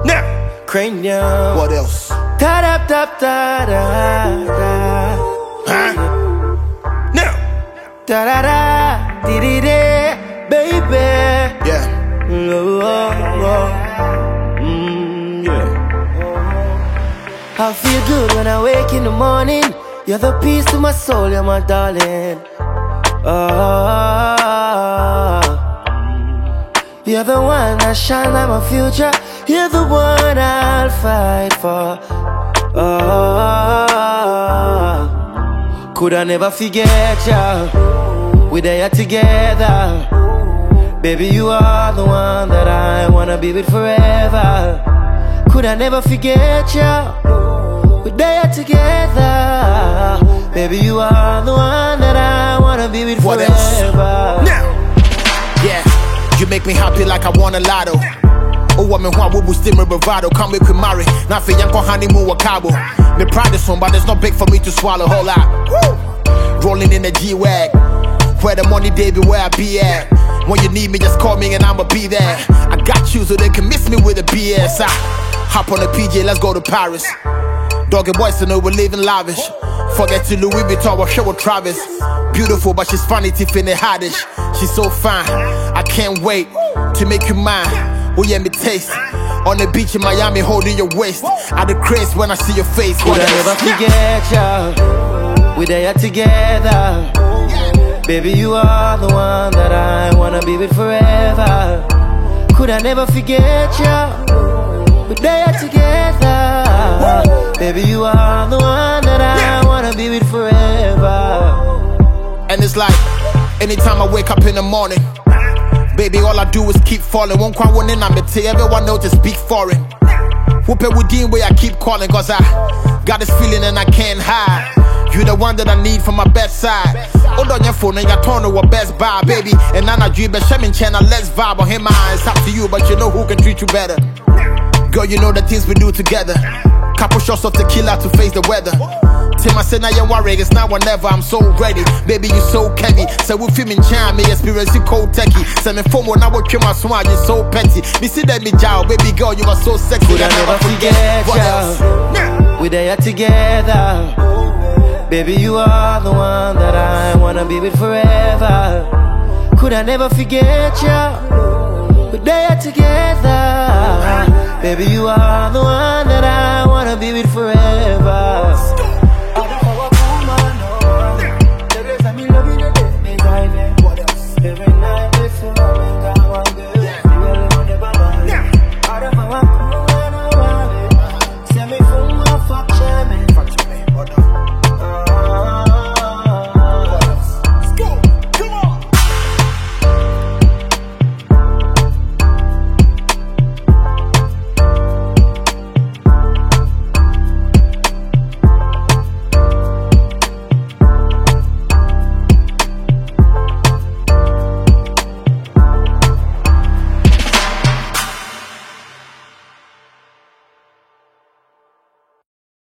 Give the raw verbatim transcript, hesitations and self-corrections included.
Now, cranium. What else? Ta da da da da da. Huh? Now. Da da da, di di di, baby. Yeah. Oh, oh, oh. Mm, yeah. I feel good when I wake in the morning. You're the peace to my soul, you're my darling. Oh, you're the one that shine like my future. You're the one I'll fight for. Oh, could I never forget you? We're there together. Baby, you are the one that I wanna be with forever. Could I never forget you? We're there together. Baby, you are the one that I wanna be with what forever. Else? Now. Yeah, you make me happy like I won a lotto. Oh, woman, who will still my bravado? Come make we marry. Now for young honeymoon or cabo. Me proud of some, but it's not big for me to swallow. Whole lot. Woo! Rolling in a G-Wag. Where the money, baby, where I be at. When you need me, just call me and I'ma be there. I got you so they can miss me with a B S. I hop on a P J, let's go to Paris. Doggy boys to know we're living lavish. Forget to Louis Vuitton, we'll show with Travis. Beautiful, but she's funny, Tiffany Haddish. She's so fine, I can't wait to make you mine. Oh yeah, me taste. On the beach in Miami, holding your waist. I the craze when I see your face. Could I never forget you? We're there together. Baby, you are the one that I wanna be with forever. Could I never forget you? We're there together. Baby, you are the one that I wanna be with forever. And it's like, anytime I wake up in the morning, baby, all I do is keep falling. Won't quite one in, I'm tell everyone know to speak foreign. Whoop it within where I keep calling, cause I got this feeling and I can't hide. You the one that I need for my bedside. Hold on your phone and you turn to a best buy, baby. And now I dream but Shemin channel, let's vibe on him. It's up to you, but you know who can treat you better. Girl, you know the things we do together. Couple shots of tequila to face the weather. Tim, I said now you're worried, it's now or never, I'm so ready. Baby, you so heavy. So we film in China, me experience you cold techie. Send me phone when I work my swag, you so petty. Me see that me jow, baby girl, you are so sexy. Could I never forget you? We're there together. Baby, you are the one that I wanna be with forever. Could I never forget you? We're there together. Baby, you are the one that I wanna be with forever.